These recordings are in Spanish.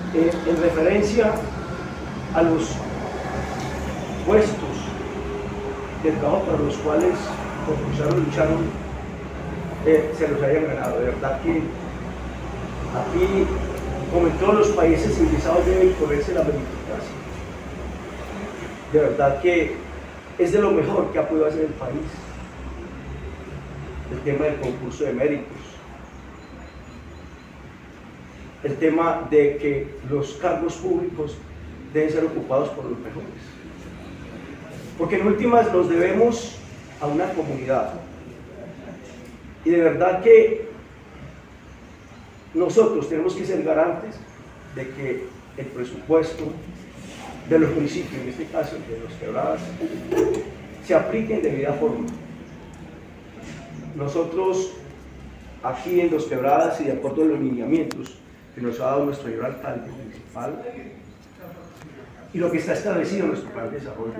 en referencia a los puestos de trabajo para los cuales concursaron, lucharon, se los hayan ganado. De verdad que aquí, como en todos los países civilizados, debe imponerse la meritocracia. De verdad que es de lo mejor que ha podido hacer el país el tema del concurso de méritos, el tema de que los cargos públicos deben ser ocupados por los mejores, porque en últimas nos debemos a una comunidad, y de verdad que nosotros tenemos que ser garantes de que el presupuesto de los municipios, en este caso de Los Quebradas, se aplique en debida forma. Nosotros aquí en Los Quebradas, y de acuerdo a los lineamientos que nos ha dado nuestro señor alcalde municipal y lo que está establecido en nuestro plan de desarrollo,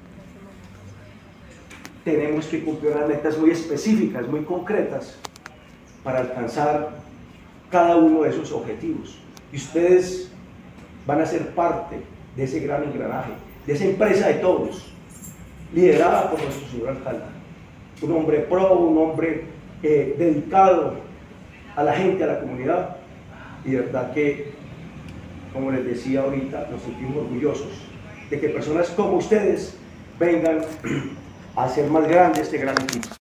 tenemos que cumplir unas metas muy específicas, muy concretas, para alcanzar cada uno de esos objetivos. Y ustedes van a ser parte de ese gran engranaje, de esa empresa de todos, liderada por nuestro señor alcalde. Un hombre pro, un hombre dedicado a la gente, a la comunidad. Y de verdad que, como les decía ahorita, nos sentimos orgullosos de que personas como ustedes vengan a hacer más grande este gran equipo.